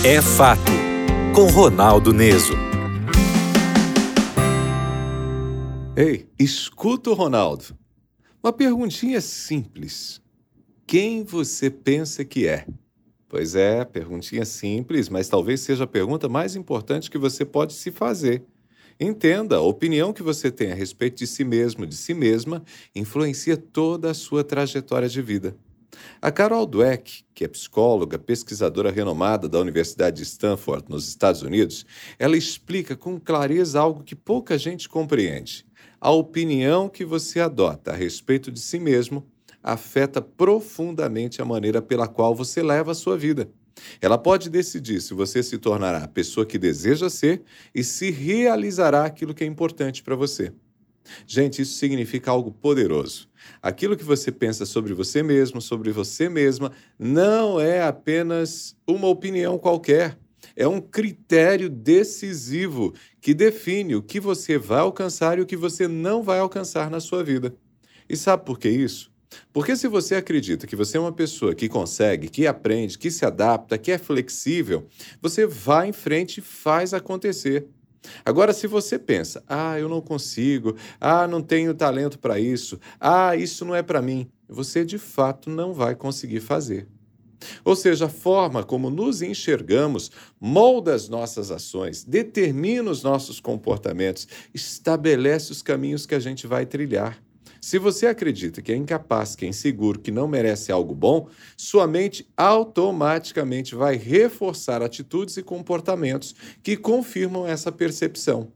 É Fato, com Ronaldo Neso. Ei, escuta o Ronaldo. Uma perguntinha simples. Quem você pensa que é? Pois é, perguntinha simples, mas talvez seja a pergunta mais importante que você pode se fazer. Entenda, a opinião que você tem a respeito de si mesmo, de si mesma, influencia toda a sua trajetória de vida. A Carol Dweck, que é psicóloga, pesquisadora renomada da Universidade de Stanford, nos Estados Unidos, ela explica com clareza algo que pouca gente compreende. A opinião que você adota a respeito de si mesmo afeta profundamente a maneira pela qual você leva a sua vida. Ela pode decidir se você se tornará a pessoa que deseja ser e se realizará aquilo que é importante para você. Gente, isso significa algo poderoso. Aquilo que você pensa sobre você mesmo, sobre você mesma, não é apenas uma opinião qualquer. É um critério decisivo que define o que você vai alcançar e o que você não vai alcançar na sua vida. E sabe por que isso? Porque se você acredita que você é uma pessoa que consegue, que aprende, que se adapta, que é flexível, você vai em frente e faz acontecer. Agora, se você pensa, eu não consigo, não tenho talento para isso, isso não é para mim, você de fato não vai conseguir fazer. Ou seja, a forma como nos enxergamos molda as nossas ações, determina os nossos comportamentos, estabelece os caminhos que a gente vai trilhar. Se você acredita que é incapaz, que é inseguro, que não merece algo bom, sua mente automaticamente vai reforçar atitudes e comportamentos que confirmam essa percepção.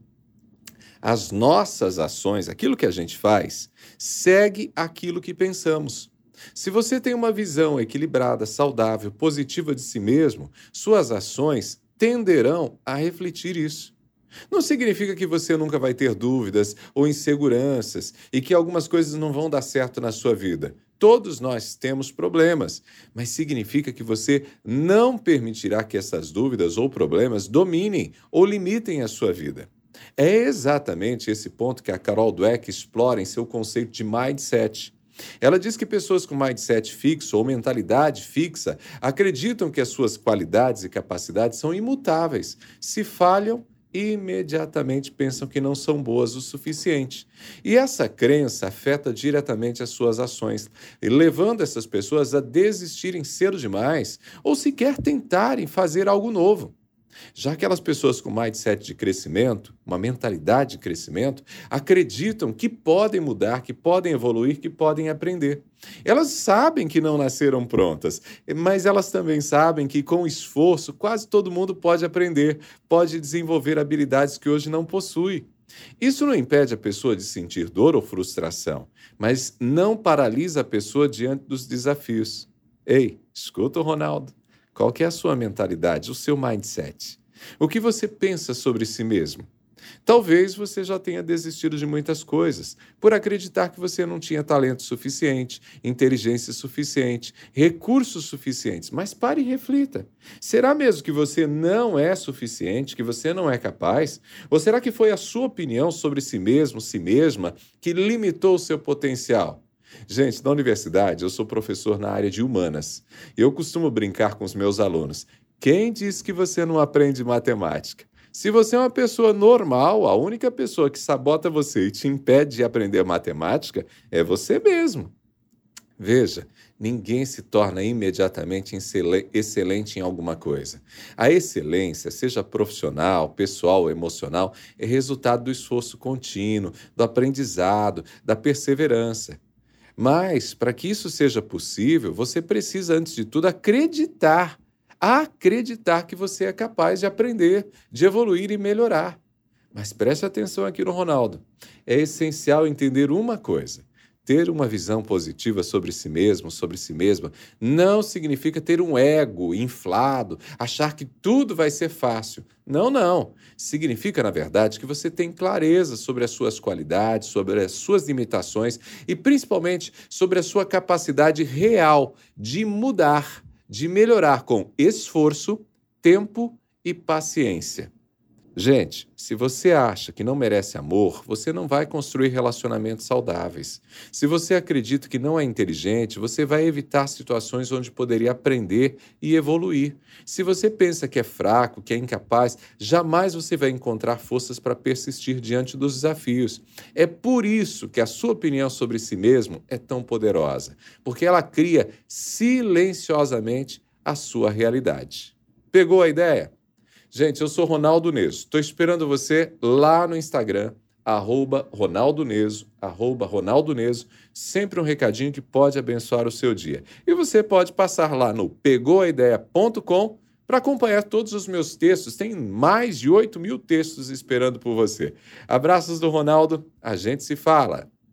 As nossas ações, aquilo que a gente faz, segue aquilo que pensamos. Se você tem uma visão equilibrada, saudável, positiva de si mesmo, suas ações tenderão a refletir isso. Não significa que você nunca vai ter dúvidas ou inseguranças e que algumas coisas não vão dar certo na sua vida. Todos nós temos problemas, mas significa que você não permitirá que essas dúvidas ou problemas dominem ou limitem a sua vida. É exatamente esse ponto que a Carol Dweck explora em seu conceito de mindset. Ela diz que pessoas com mindset fixo ou mentalidade fixa acreditam que as suas qualidades e capacidades são imutáveis. Se falham, imediatamente pensam que não são boas o suficiente. E essa crença afeta diretamente as suas ações, levando essas pessoas a desistirem cedo demais ou sequer tentarem fazer algo novo. Já aquelas pessoas com mindset de crescimento, uma mentalidade de crescimento, acreditam que podem mudar, que podem evoluir, que podem aprender. Elas sabem que não nasceram prontas, mas elas também sabem que com esforço quase todo mundo pode aprender, pode desenvolver habilidades que hoje não possui. Isso não impede a pessoa de sentir dor ou frustração, mas não paralisa a pessoa diante dos desafios. Ei, escuta o Ronaldo. Qual que é a sua mentalidade, o seu mindset? O que você pensa sobre si mesmo? Talvez você já tenha desistido de muitas coisas, por acreditar que você não tinha talento suficiente, inteligência suficiente, recursos suficientes. Mas pare e reflita. Será mesmo que você não é suficiente, que você não é capaz? Ou será que foi a sua opinião sobre si mesmo, si mesma, que limitou o seu potencial? Gente, na universidade eu sou professor na área de humanas. Eu costumo brincar com os meus alunos. Quem disse que você não aprende matemática? Se você é uma pessoa normal, a única pessoa que sabota você e te impede de aprender matemática é você mesmo. Veja, ninguém se torna imediatamente excelente em alguma coisa. A excelência, seja profissional, pessoal ou emocional, é resultado do esforço contínuo, do aprendizado, da perseverança. Mas, para que isso seja possível, você precisa, antes de tudo, acreditar que você é capaz de aprender, de evoluir e melhorar. Mas preste atenção aqui no Ronaldo. É essencial entender uma coisa. Ter uma visão positiva sobre si mesmo, sobre si mesma, não significa ter um ego inflado, achar que tudo vai ser fácil. Não, não. Significa, na verdade, que você tem clareza sobre as suas qualidades, sobre as suas limitações e, principalmente, sobre a sua capacidade real de mudar, de melhorar com esforço, tempo e paciência. Gente, se você acha que não merece amor, você não vai construir relacionamentos saudáveis. Se você acredita que não é inteligente, você vai evitar situações onde poderia aprender e evoluir. Se você pensa que é fraco, que é incapaz, jamais você vai encontrar forças para persistir diante dos desafios. É por isso que a sua opinião sobre si mesmo é tão poderosa, porque ela cria silenciosamente a sua realidade. Pegou a ideia? Gente, eu sou Ronaldo Neso. Estou esperando você lá no Instagram, @Ronaldo Neso, @Ronaldo Neso. Sempre um recadinho que pode abençoar o seu dia. E você pode passar lá no pegoaideia.com para acompanhar todos os meus textos. Tem mais de 8.000 textos esperando por você. Abraços do Ronaldo. A gente se fala.